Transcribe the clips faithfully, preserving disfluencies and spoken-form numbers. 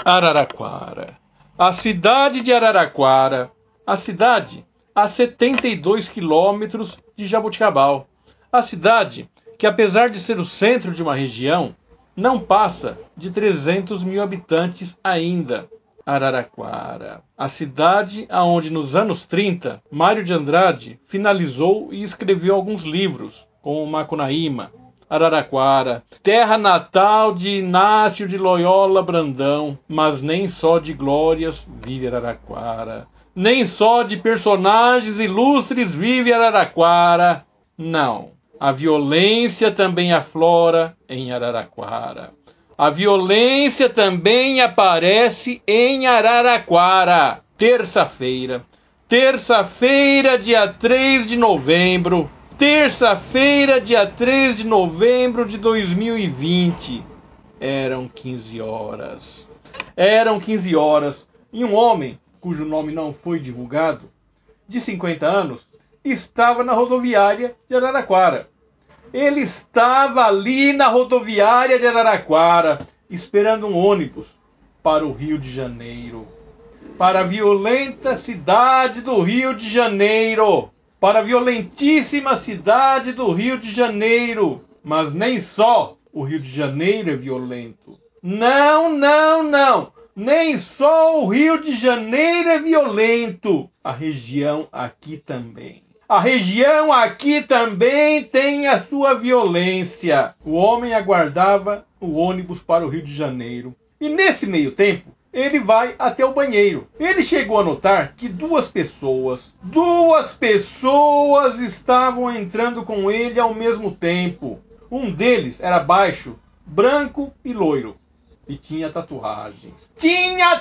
Araraquara. A cidade de Araraquara. A cidade a setenta e dois quilômetros de Jaboticabal. A cidade que, apesar de ser o centro de uma região, não passa de trezentos mil habitantes ainda. Araraquara. A cidade aonde nos anos trinta, Mário de Andrade finalizou e escreveu alguns livros, como Macunaíma. Araraquara, terra natal de Inácio de Loyola Brandão, mas nem só de glórias vive Araraquara, nem só de personagens ilustres vive Araraquara. Não, a violência também aflora em Araraquara. A violência também aparece em Araraquara. Terça-feira, terça-feira, dia três de novembro, terça-feira, dia três de novembro de dois mil e vinte. Eram quinze horas. Eram quinze horas e um homem, cujo nome não foi divulgado, de cinquenta anos, estava na rodoviária de Araraquara. Ele estava ali na rodoviária de Araraquara, esperando um ônibus para o Rio de Janeiro. Para a violenta cidade do Rio de Janeiro. Para a violentíssima cidade do Rio de Janeiro. Mas nem só o Rio de Janeiro é violento. Não, não, não. Nem só o Rio de Janeiro é violento. A região aqui também. A região aqui também tem a sua violência. O homem aguardava o ônibus para o Rio de Janeiro. E nesse meio tempo, ele vai até o banheiro. Ele chegou a notar que duas pessoas, duas pessoas estavam entrando com ele ao mesmo tempo. Um deles era baixo, branco e loiro. E tinha tatuagens. Tinha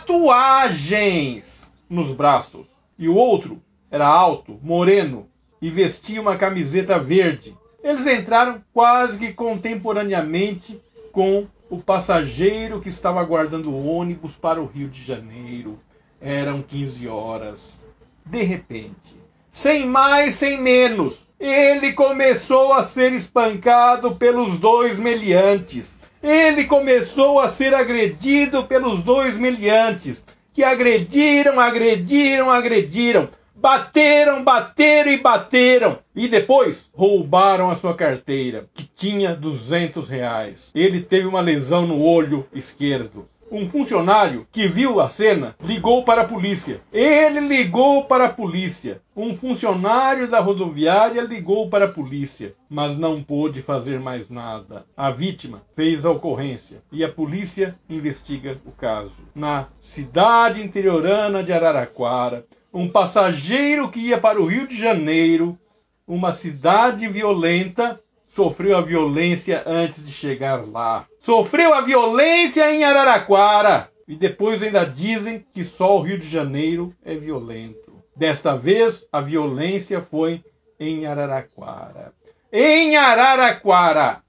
tatuagens nos braços. E o outro era alto, moreno e vestia uma camiseta verde. Eles entraram quase que contemporaneamente com o passageiro que estava aguardando o ônibus para o Rio de Janeiro. Eram quinze horas. De repente, sem mais, sem menos, ele começou a ser espancado pelos dois meliantes. Ele começou a ser agredido pelos dois meliantes, que agrediram, agrediram, agrediram. Bateram, bateram e bateram. E depois roubaram a sua carteira, que tinha duzentos reais. Ele teve uma lesão no olho esquerdo. Um funcionário que viu a cena ligou para a polícia. Ele ligou para a polícia. Um funcionário da rodoviária ligou para a polícia, mas não pôde fazer mais nada. A vítima fez a ocorrência e a polícia investiga o caso. Na cidade interiorana de Araraquara, um passageiro que ia para o Rio de Janeiro, uma cidade violenta, sofreu a violência antes de chegar lá. Sofreu a violência em Araraquara. E depois ainda dizem que só o Rio de Janeiro é violento. Desta vez, a violência foi em Araraquara. Em Araraquara.